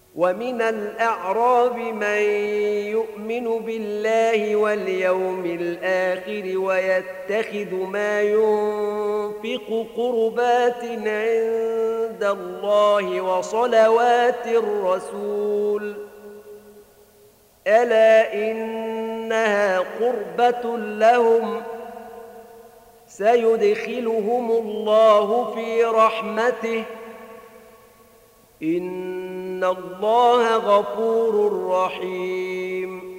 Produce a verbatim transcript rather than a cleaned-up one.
ومن الأعراب من يؤمن بالله واليوم الآخر ويتخذ ما ينفق قربات عند الله وصلوات الرسول ألا إنها قربة لهم سيدخلهم الله في رحمته إن الله غفور رحيم